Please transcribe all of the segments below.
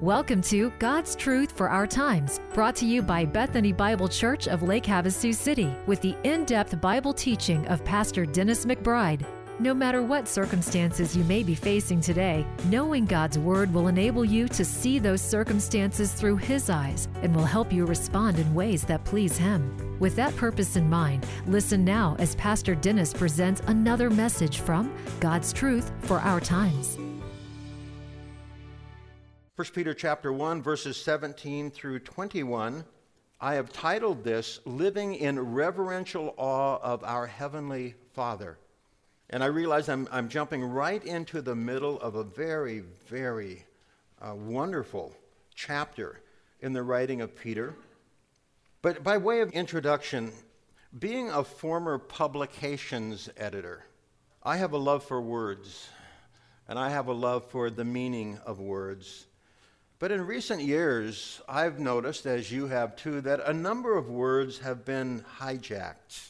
Welcome to God's Truth for Our Times, brought to you by Bethany Bible Church of Lake Havasu City, with the in-depth Bible teaching of Pastor Dennis McBride. No matter what circumstances you may be facing today, knowing God's Word will enable you to see those circumstances through His eyes and will help you respond in ways that please Him. With that purpose in mind, listen now as Pastor Dennis presents another message from God's Truth for Our Times. 1 Peter chapter 1, verses 17 through 21. I have titled this, Living in Reverential Awe of Our Heavenly Father. And I realize I'm jumping right into the middle of a very, very wonderful chapter in the writing of Peter. But by way of introduction, being a former publications editor, I have a love for words, and I have a love for the meaning of words. But in recent years, I've noticed, as you have too, that a number of words have been hijacked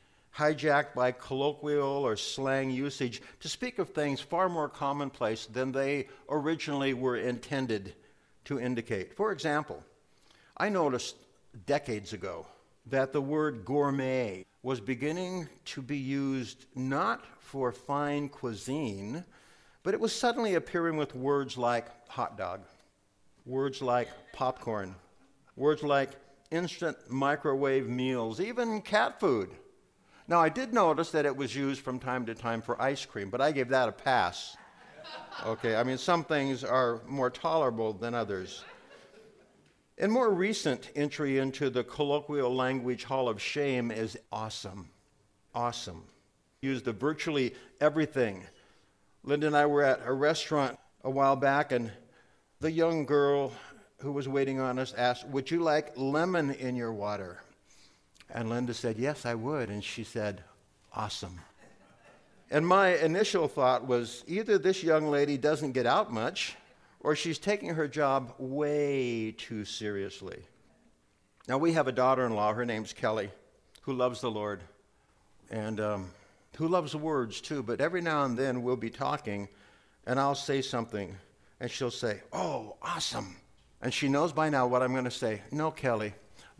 by colloquial or slang usage to speak of things far more commonplace than they originally were intended to indicate. For example, I noticed decades ago that the word gourmet was beginning to be used not for fine cuisine, but it was suddenly appearing with words like hot dog, words like popcorn, words like instant microwave meals, even cat food. Now, I did notice that it was used from time to time for ice cream, but I gave that a pass. Okay, I mean, some things are more tolerable than others. A more recent entry into the colloquial language hall of shame is awesome. Awesome. Used of virtually everything. Linda and I were at a restaurant a while back, and the young girl who was waiting on us asked, "Would you like lemon in your water?" And Linda said, "Yes, I would." And she said, "Awesome." And my initial thought was either this young lady doesn't get out much, or she's taking her job way too seriously. Now, we have a daughter-in-law, her name's Kelly, who loves the Lord, and who loves words too. But every now and then we'll be talking, and I'll say something, and she'll say, "Oh, awesome." And she knows by now what I'm going to say. "No, Kelly,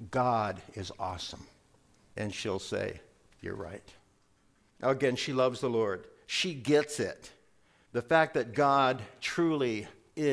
God is awesome." And she'll say, "You're right." Now again, she loves the Lord. She gets it. The fact that God truly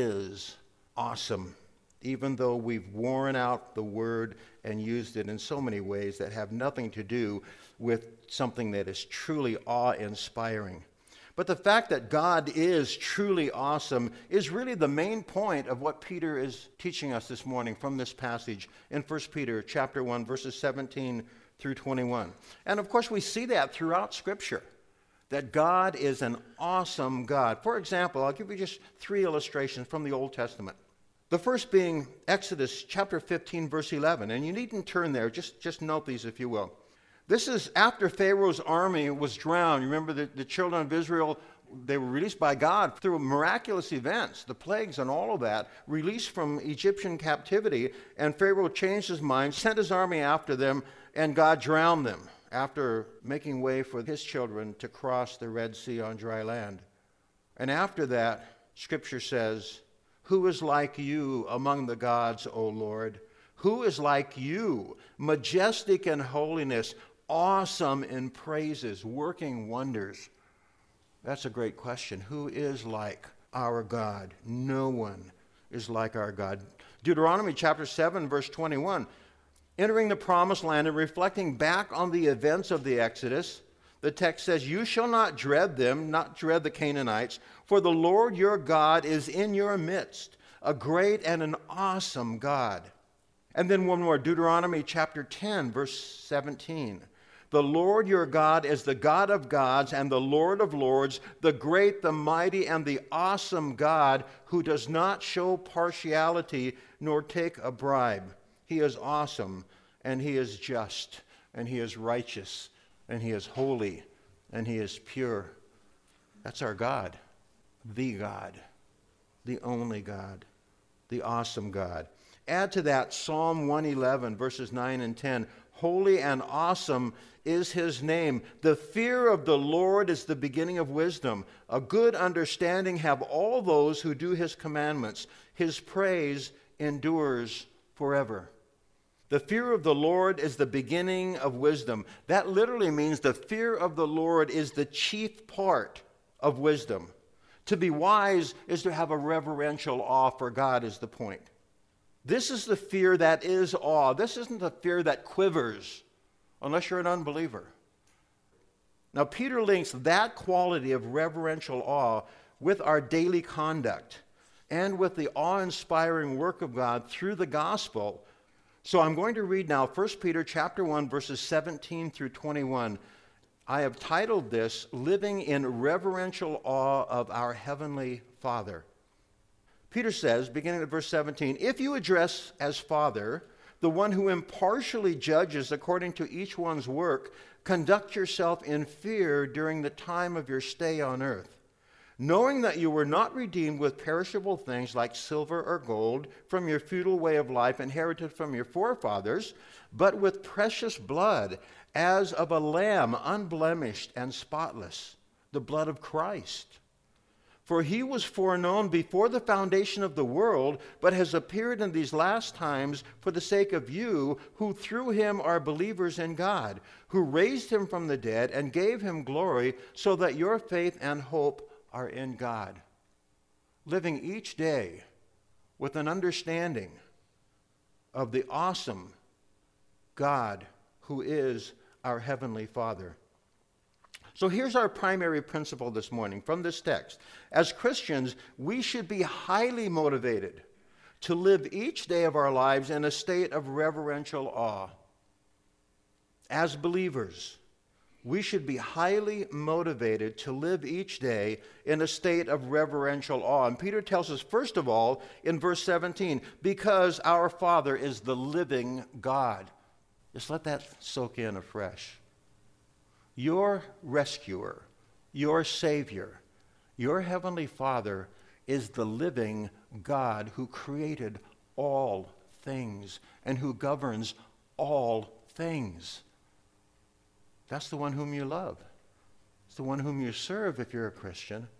is awesome, even though we've worn out the word and used it in so many ways that have nothing to do with something that is truly awe-inspiring. But the fact that God is truly awesome is really the main point of what Peter is teaching us this morning from this passage in 1 Peter chapter 1, verses 17 through 21. And of course, we see that throughout Scripture, that God is an awesome God. For example, I'll give you just 3 illustrations from the Old Testament. The first being Exodus chapter 15, verse 11. And you needn't turn there, just note these if you will. This is after Pharaoh's army was drowned. You remember the children of Israel, they were released by God through miraculous events, the plagues and all of that, released from Egyptian captivity, and Pharaoh changed his mind, sent his army after them, and God drowned them after making way for his children to cross the Red Sea on dry land. And after that, Scripture says, "Who is like you among the gods, O Lord? Who is like you, majestic in holiness, awesome in praises, working wonders?" That's a great question. Who is like our God? No one is like our God. Deuteronomy chapter 7, verse 21. Entering the promised land and reflecting back on the events of the Exodus, the text says, "You shall not dread them," not dread the Canaanites, "for the Lord your God is in your midst, a great and an awesome God." And then one more, Deuteronomy chapter 10, verse 17. "The Lord your God is the God of gods and the Lord of lords, the great, the mighty, and the awesome God, who does not show partiality nor take a bribe. He is awesome, and he is just, and he is righteous, and he is holy, and he is pure." That's our God, the only God. the awesome God. Add to that Psalm 111, verses 9 and 10. Holy and awesome is his name. The fear of the Lord is the beginning of wisdom. A good understanding have all those who do his commandments. His praise endures forever. The fear of the Lord is the beginning of wisdom. That literally means the fear of the Lord is the chief part of wisdom. To be wise is to have a reverential awe for God, is the point. This is the fear that is awe. This isn't the fear that quivers, unless you're an unbeliever. Now, Peter links that quality of reverential awe with our daily conduct and with the awe-inspiring work of God through the gospel. So I'm going to read now 1 Peter chapter 1, verses 17 through 21. I have titled this, Living in Reverential Awe of Our Heavenly Father. Peter says, beginning at verse 17, if you address as Father the one who impartially judges according to each one's work, conduct yourself in fear during the time of your stay on earth, knowing that you were not redeemed with perishable things like silver or gold from your futile way of life inherited from your forefathers, but with precious blood, as of a lamb unblemished and spotless, the blood of Christ. For he was foreknown before the foundation of the world, but has appeared in these last times for the sake of you, who through him are believers in God, who raised him from the dead and gave him glory, so that your faith and hope are in God. Living each day with an understanding of the awesome God who is our Heavenly Father. So here's our primary principle this morning from this text. As Christians, we should be highly motivated to live each day of our lives in a state of reverential awe. As believers, we should be highly motivated to live each day in a state of reverential awe. And Peter tells us, first of all, in verse 17, because our Father is the living God. Just let that soak in afresh. Your rescuer, your Savior, your Heavenly Father is the living God who created all things and who governs all things. That's the one whom you love. It's the one whom you serve if you're a Christian.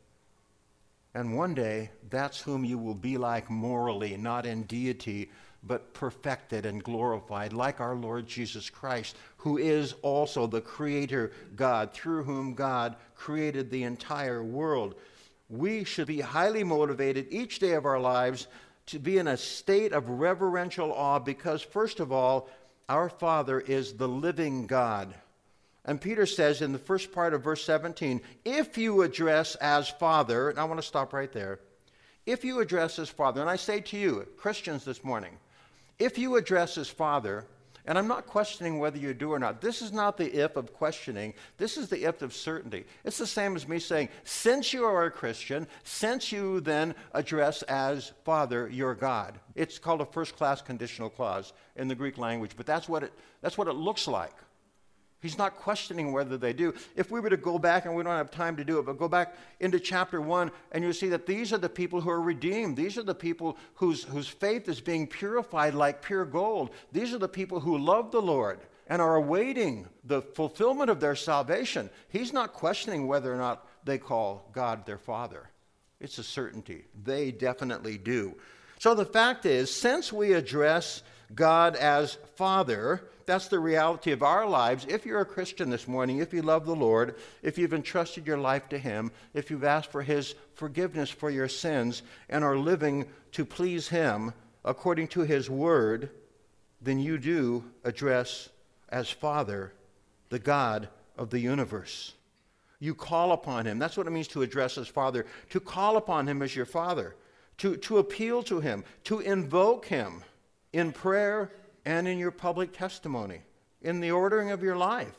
And one day, that's whom you will be like morally, not in deity, but perfected and glorified, like our Lord Jesus Christ, who is also the Creator God, through whom God created the entire world. We should be highly motivated each day of our lives to be in a state of reverential awe because, first of all, our Father is the living God. And Peter says in the first part of verse 17, if you address as Father, and I want to stop right there, if you address as Father, and I say to you, Christians this morning, if you address as Father, and I'm not questioning whether you do or not, this is not the if of questioning, this is the if of certainty. It's the same as me saying, since you are a Christian, since you then address as Father your God. It's called a first-class conditional clause in the Greek language, but that's what it looks like. He's not questioning whether they do. If we were to go back, and we don't have time to do it, but go back into chapter 1, and you'll see that these are the people who are redeemed. These are the people whose faith is being purified like pure gold. These are the people who love the Lord and are awaiting the fulfillment of their salvation. He's not questioning whether or not they call God their Father. It's a certainty. They definitely do. So the fact is, since we address God as Father, that's the reality of our lives. If you're a Christian this morning, if you love the Lord, if you've entrusted your life to Him, if you've asked for His forgiveness for your sins and are living to please Him according to His Word, then you do address as Father the God of the universe. You call upon Him. That's what it means to address as Father, to call upon Him as your Father, to appeal to Him, to invoke Him in prayer and in your public testimony, in the ordering of your life.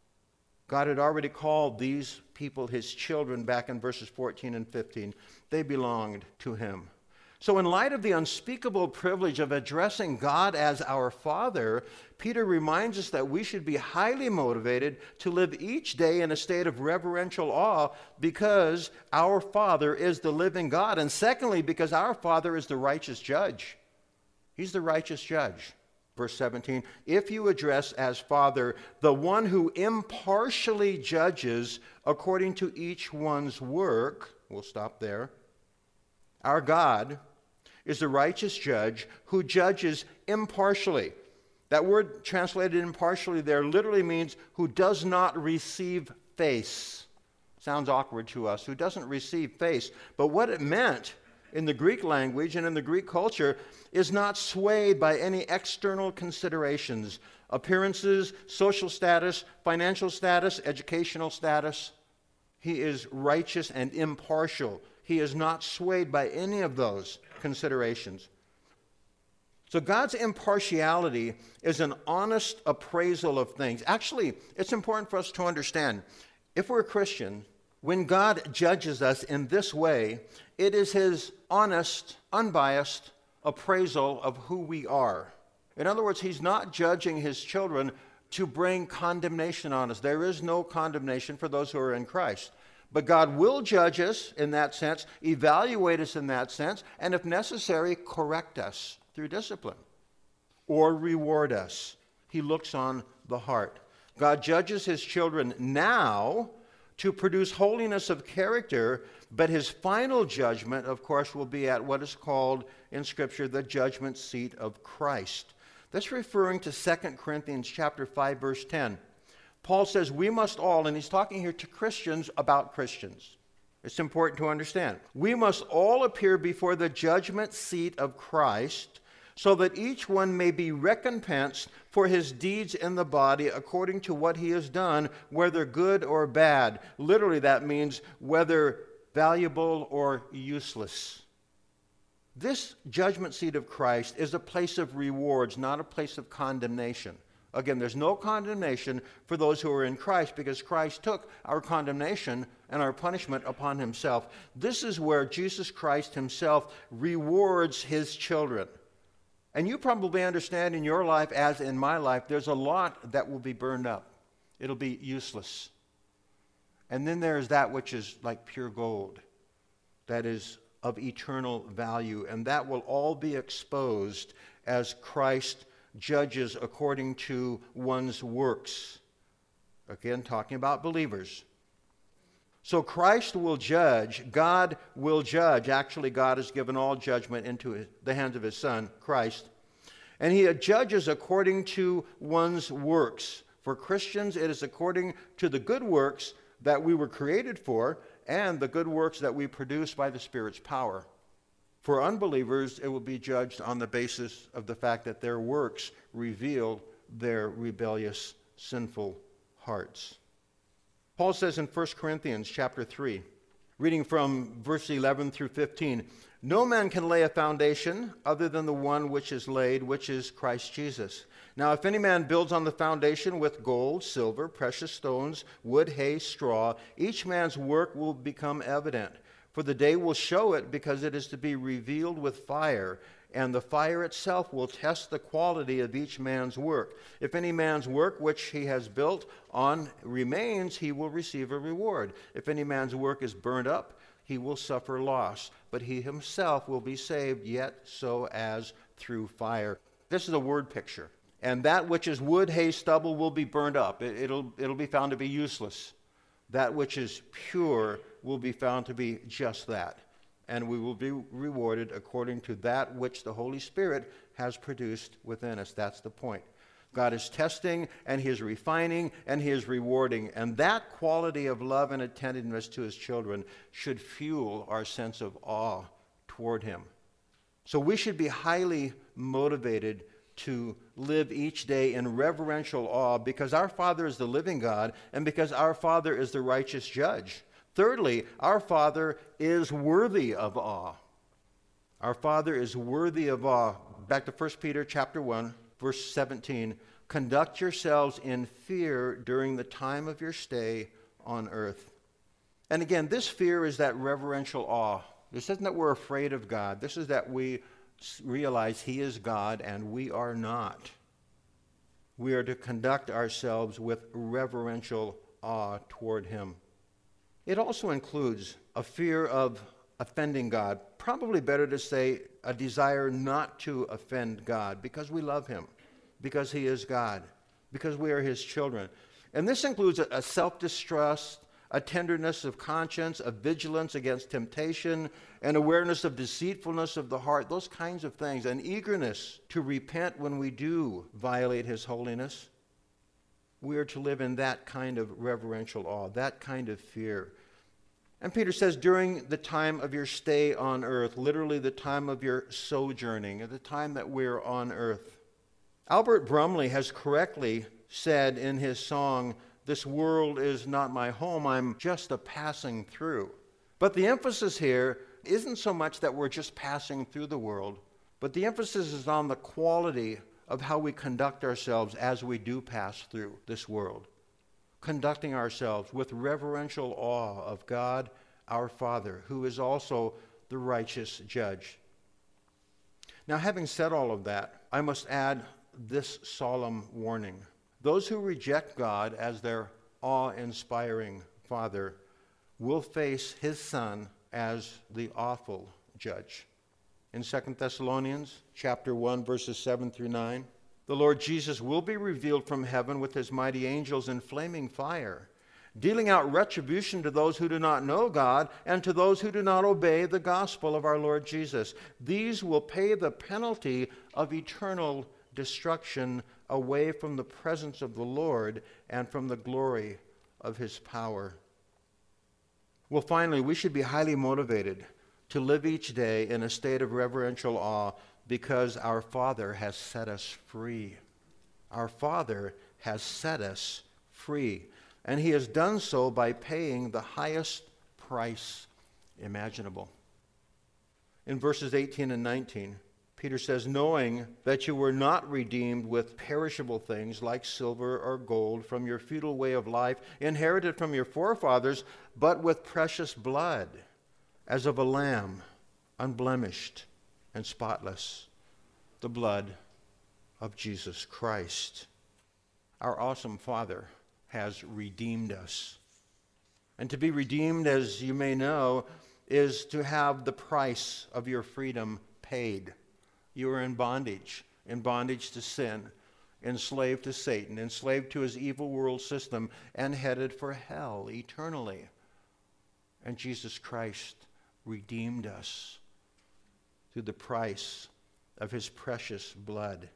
God had already called these people His children back in verses 14 and 15. They belonged to Him. So in light of the unspeakable privilege of addressing God as our Father, Peter reminds us that we should be highly motivated to live each day in a state of reverential awe because our Father is the living God. And secondly, because our Father is the righteous judge. He's the righteous judge. Verse 17, if you address as Father the one who impartially judges according to each one's work, we'll stop there. Our God is the righteous judge who judges impartially. That word translated impartially there literally means who does not receive face. Sounds awkward to us, who doesn't receive face. But what it meant in the Greek language and in the Greek culture is not swayed by any external considerations, appearances, social status, financial status, educational status. He is righteous and impartial. He is not swayed by any of those considerations. So God's impartiality is an honest appraisal of things. Actually, it's important for us to understand, if we're a Christian, when God judges us in this way, it is his honest, unbiased appraisal of who we are. In other words, he's not judging his children to bring condemnation on us. There is no condemnation for those who are in Christ. But God will judge us in that sense, evaluate us in that sense, and if necessary, correct us through discipline or reward us. He looks on the heart. God judges his children now to produce holiness of character, but his final judgment, of course, will be at what is called in Scripture the judgment seat of Christ. That's referring to 2 Corinthians chapter 5, verse 10. Paul says we must all, and he's talking here to Christians about Christians. It's important to understand. We must all appear before the judgment seat of Christ so that each one may be recompensed for his deeds in the body according to what he has done, whether good or bad. Literally, that means whether valuable or useless. This judgment seat of Christ is a place of rewards, not a place of condemnation. Again, there's no condemnation for those who are in Christ because Christ took our condemnation and our punishment upon himself. This is where Jesus Christ himself rewards his children. And you probably understand in your life, as in my life, there's a lot that will be burned up. It'll be useless. And then there's that which is like pure gold, that is of eternal value. And that will all be exposed as Christ judges according to one's works. Again, talking about believers. So Christ will judge, God will judge. Actually, God has given all judgment into the hands of his Son, Christ. And he judges according to one's works. For Christians, it is according to the good works that we were created for and the good works that we produce by the Spirit's power. For unbelievers, it will be judged on the basis of the fact that their works reveal their rebellious, sinful hearts. Paul says in 1 Corinthians chapter 3, reading from verse 11 through 15, no man can lay a foundation other than the one which is laid, which is Christ Jesus. Now, if any man builds on the foundation with gold, silver, precious stones, wood, hay, straw, each man's work will become evident. For the day will show it, because it is to be revealed with fire, and the fire itself will test the quality of each man's work. If any man's work which he has built on remains, he will receive a reward. If any man's work is burned up, he will suffer loss, but he himself will be saved, yet so as through fire. This is a word picture. And that which is wood, hay, stubble will be burned up. It'll be found to be useless. That which is pure will be found to be just that. And we will be rewarded according to that which the Holy Spirit has produced within us. That's the point. God is testing, and he is refining, and he is rewarding. And that quality of love and attentiveness to his children should fuel our sense of awe toward him. So we should be highly motivated to live each day in reverential awe because our Father is the living God and because our Father is the righteous judge. Thirdly, our Father is worthy of awe. Our Father is worthy of awe. Back to 1 Peter chapter 1, verse 17. Conduct yourselves in fear during the time of your stay on earth. And again, this fear is that reverential awe. This isn't that we're afraid of God. This is that we realize He is God and we are not. We are to conduct ourselves with reverential awe toward Him. It also includes a fear of offending God. Probably better to say a desire not to offend God because we love Him, because He is God, because we are His children. And this includes a self-distrust, a tenderness of conscience, a vigilance against temptation, an awareness of deceitfulness of the heart, those kinds of things, an eagerness to repent when we do violate His holiness. We are to live in that kind of reverential awe, that kind of fear. And Peter says, during the time of your stay on earth, literally the time of your sojourning, at the time that we're on earth. Albert Brumley has correctly said in his song, "This world is not my home, I'm just a passing through." But the emphasis here isn't so much that we're just passing through the world, but the emphasis is on the quality of how we conduct ourselves as we do pass through this world. Conducting ourselves with reverential awe of God, our Father, who is also the righteous judge. Now, having said all of that, I must add this solemn warning. Those who reject God as their awe-inspiring Father will face His Son as the awful judge. In 2 Thessalonians chapter 1, verses 7 through 9, the Lord Jesus will be revealed from heaven with His mighty angels in flaming fire, dealing out retribution to those who do not know God and to those who do not obey the gospel of our Lord Jesus. These will pay the penalty of eternal destruction away from the presence of the Lord and from the glory of His power. Well, finally, we should be highly motivated to live each day in a state of reverential awe because our Father has set us free. Our Father has set us free, and He has done so by paying the highest price imaginable. In verses 18 and 19, Peter says, knowing that you were not redeemed with perishable things like silver or gold from your futile way of life, inherited from your forefathers, but with precious blood, as of a lamb, unblemished and spotless, the blood of Jesus Christ. Our awesome Father has redeemed us. And to be redeemed, as you may know, is to have the price of your freedom paid. You are in bondage to sin, enslaved to Satan, enslaved to his evil world system, and headed for hell eternally. And Jesus Christ redeemed us through the price of His precious blood.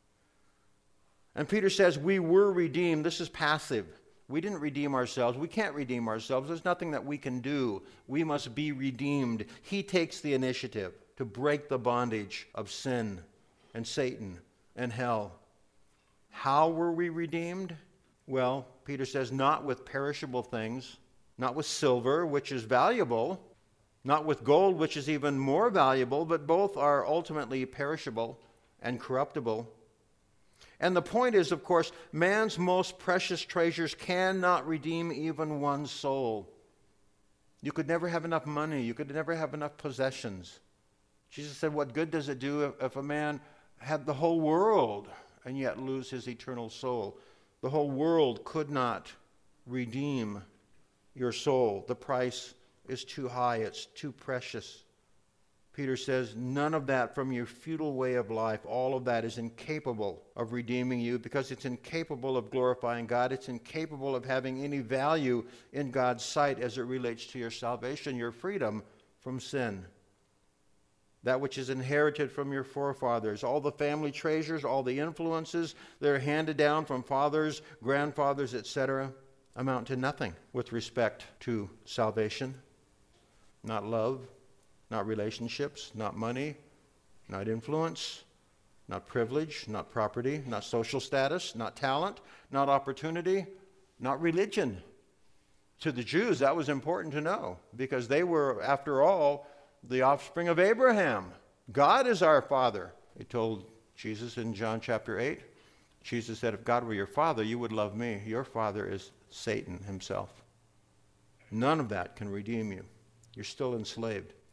And Peter says we were redeemed. This is passive. We didn't redeem ourselves. We can't redeem ourselves. There's nothing that we can do. We must be redeemed. He takes the initiative to break the bondage of sin and Satan and hell. How were we redeemed? Well, Peter says, not with perishable things, not with silver, which is valuable, not with gold, which is even more valuable, but both are ultimately perishable and corruptible. And the point is, of course, man's most precious treasures cannot redeem even one's soul. You could never have enough money. You could never have enough possessions. Jesus said, what good does it do if a man had the whole world and yet lose his eternal soul? The whole world could not redeem your soul. The price is too high. It's too precious. Peter says, none of that from your futile way of life, all of that is incapable of redeeming you because it's incapable of glorifying God. It's incapable of having any value in God's sight as it relates to your salvation, your freedom from sin. That which is inherited from your forefathers, all the family treasures, all the influences that are handed down from fathers, grandfathers, etc., amount to nothing with respect to salvation. Not love, not relationships, not money, not influence, not privilege, not property, not social status, not talent, not opportunity, not religion. To the Jews, that was important to know because they were, after all, the offspring of Abraham. God is our Father. He told Jesus in John chapter 8. Jesus said, if God were your Father, you would love me. Your father is Satan himself. None of that can redeem you. You're still enslaved.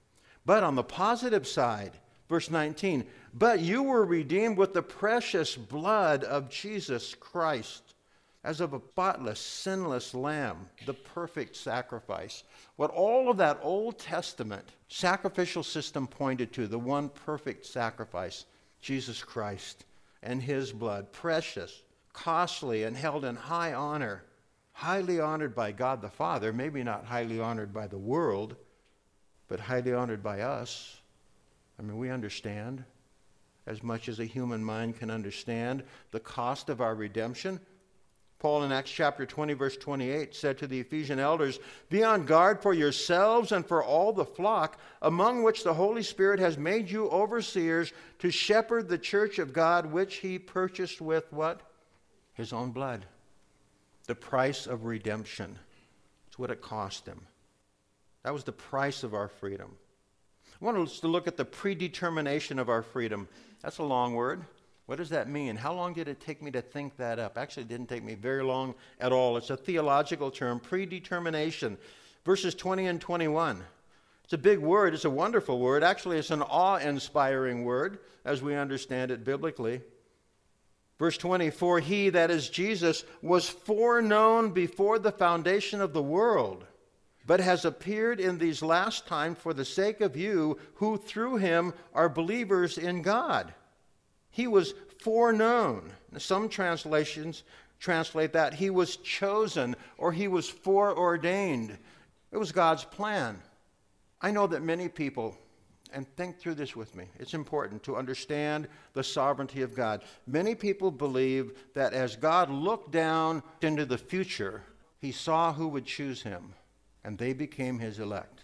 But on the positive side, verse 19, but you were redeemed with the precious blood of Jesus Christ, as of a spotless, sinless lamb, the perfect sacrifice. What all of that Old Testament sacrificial system pointed to, the one perfect sacrifice, Jesus Christ and his blood, precious, costly, and held in high honor, highly honored by God the Father, maybe not highly honored by the world, but highly honored by us. I mean, we understand as much as a human mind can understand the cost of our redemption. Paul in Acts chapter 20, verse 28 said to the Ephesian elders, be on guard for yourselves and for all the flock, among which the Holy Spirit has made you overseers to shepherd the church of God, which he purchased with what? His own blood. The price of redemption. It's what it cost him. That was the price of our freedom. I want us to look at the predetermination of our freedom. That's a long word. What does that mean? How long did it take me to think that up? Actually, it didn't take me very long at all. It's a theological term, predetermination. Verses 20 and 21. It's a big word. It's a wonderful word. Actually, it's an awe-inspiring word, as we understand it biblically. Verse 20, for he, that is Jesus, was foreknown before the foundation of the world, but has appeared in these last times for the sake of you, who through him are believers in God. He was foreknown. Some translations translate that he was chosen or he was foreordained. It was God's plan. I know that many people, and think through this with me, it's important to understand the sovereignty of God. Many people believe that as God looked down into the future, he saw who would choose him, and they became his elect.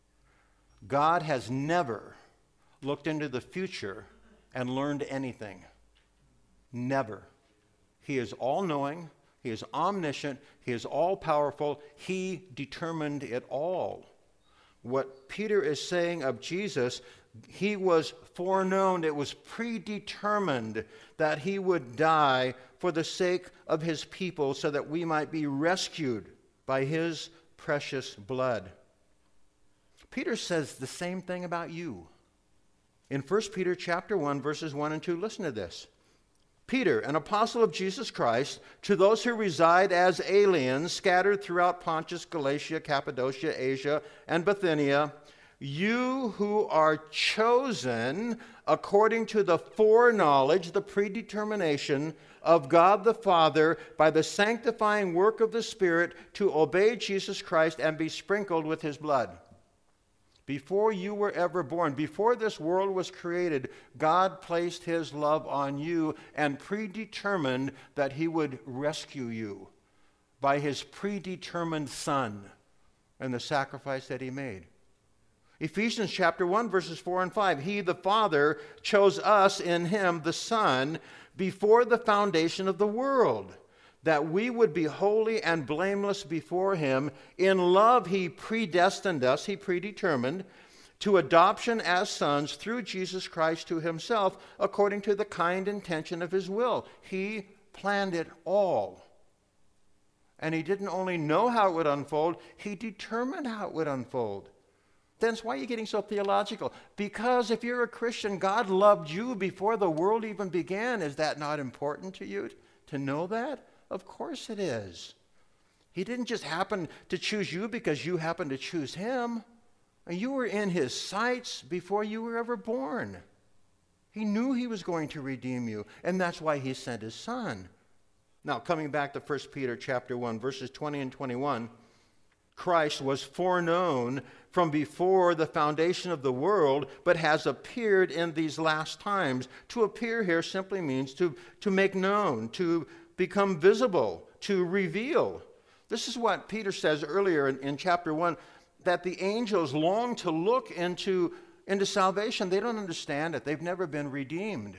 God has never looked into the future and learned anything. Never. He is all-knowing. He is omniscient. He is all-powerful. He determined it all. What Peter is saying of Jesus, he was foreknown. It was predetermined that he would die for the sake of his people so that we might be rescued by his precious blood. Peter says the same thing about you. In 1 Peter chapter 1, verses 1 and 2, listen to this. Peter, an apostle of Jesus Christ, to those who reside as aliens scattered throughout Pontus, Galatia, Cappadocia, Asia, and Bithynia, you who are chosen according to the foreknowledge, the predetermination of God the Father by the sanctifying work of the Spirit to obey Jesus Christ and be sprinkled with his blood. Before you were ever born, before this world was created, God placed his love on you and predetermined that he would rescue you by his predetermined Son and the sacrifice that he made. Ephesians chapter 1, verses 4 and 5. He, the Father, chose us in him, the Son, before the foundation of the world, that we would be holy and blameless before him. In love he predestined us, he predetermined, to adoption as sons through Jesus Christ to himself, according to the kind intention of his will. He planned it all. And he didn't only know how it would unfold, he determined how it would unfold. That's why you're getting so theological. Because if you're a Christian, God loved you before the world even began. Is that not important to you to know that? Of course it is. He didn't just happen to choose you because you happened to choose him. You were in his sights before you were ever born. He knew he was going to redeem you, and that's why he sent his Son. Now, coming back to 1 Peter chapter 1, verses 20 and 21, Christ was foreknown from before the foundation of the world, but has appeared in these last times. To appear here simply means to make known, to become visible, to reveal. This is what Peter says earlier in chapter 1, that the angels long to look into salvation. They don't understand it. They've never been redeemed.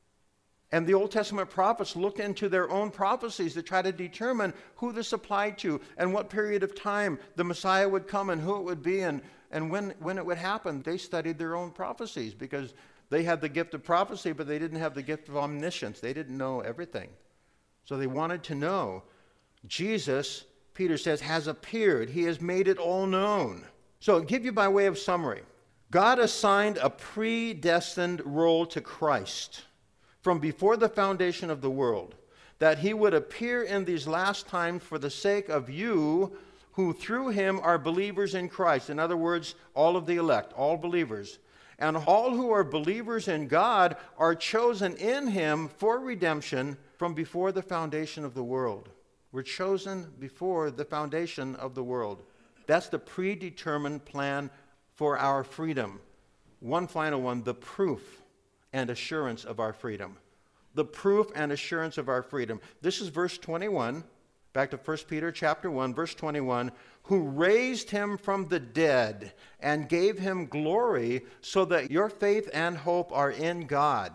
And the Old Testament prophets looked into their own prophecies to try to determine who this applied to and what period of time the Messiah would come and who it would be and when it would happen. They studied their own prophecies because they had the gift of prophecy, but they didn't have the gift of omniscience. They didn't know everything. So they wanted to know. Jesus, Peter says, has appeared. He has made it all known. So I'll give you by way of summary. God assigned a predestined role to Christ from before the foundation of the world, that he would appear in these last times for the sake of you who through him are believers in Christ. In other words, all of the elect, all believers. And all who are believers in God are chosen in him for redemption from before the foundation of the world. We're chosen before the foundation of the world. That's the predetermined plan for our freedom. One final one, the proof and assurance of our freedom. The proof and assurance of our freedom. This is verse 21, back to 1 Peter chapter 1, verse 21, who raised him from the dead and gave him glory, so that your faith and hope are in God.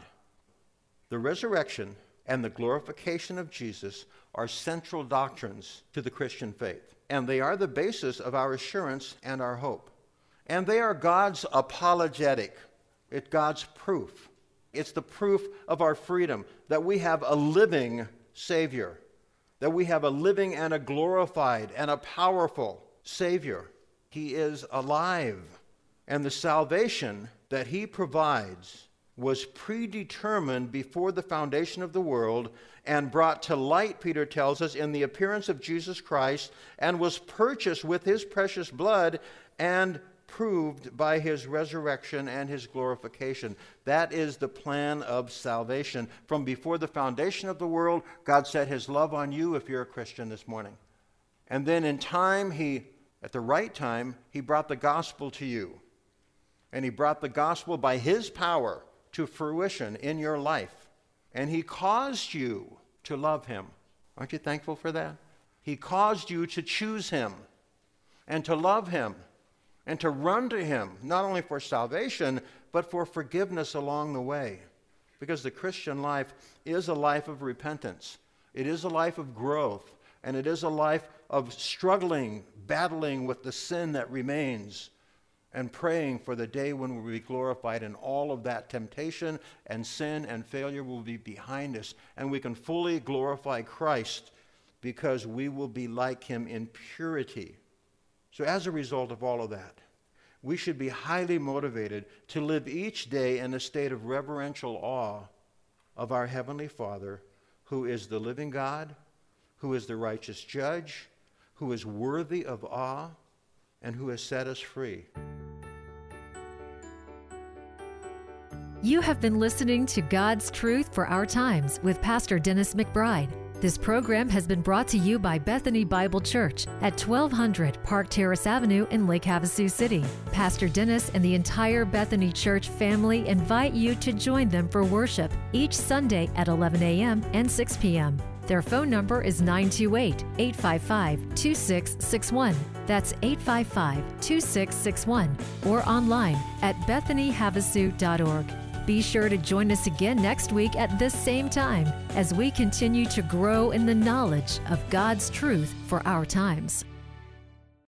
The resurrection and the glorification of Jesus are central doctrines to the Christian faith, and they are the basis of our assurance and our hope. And they are God's apologetic. It's God's proof. It's the proof of our freedom, that we have a living Savior, that we have a living and a glorified and a powerful Savior. He is alive, and the salvation that he provides was predetermined before the foundation of the world and brought to light, Peter tells us, in the appearance of Jesus Christ, and was purchased with his precious blood and proved by his resurrection and his glorification. That is the plan of salvation. From before the foundation of the world, God set his love on you if you're a Christian this morning. And then in time, at the right time, he brought the gospel to you. And he brought the gospel by his power to fruition in your life. And he caused you to love him. Aren't you thankful for that? He caused you to choose him and to love him and to run to him, not only for salvation, but for forgiveness along the way. Because the Christian life is a life of repentance. It is a life of growth. And it is a life of struggling, battling with the sin that remains, and praying for the day when we'll be glorified, and all of that temptation and sin and failure will be behind us, and we can fully glorify Christ because we will be like him in purity. So as a result of all of that, we should be highly motivated to live each day in a state of reverential awe of our Heavenly Father, who is the living God, who is the righteous judge, who is worthy of awe, and who has set us free. You have been listening to God's Truth for Our Times with Pastor Dennis McBride. This program has been brought to you by Bethany Bible Church at 1200 Park Terrace Avenue in Lake Havasu City. Pastor Dennis and the entire Bethany Church family invite you to join them for worship each Sunday at 11 a.m. and 6 p.m. Their phone number is 928-855-2661. That's 855-2661. Or online at bethanyhavasu.org. Be sure to join us again next week at this same time as we continue to grow in the knowledge of God's truth for our times.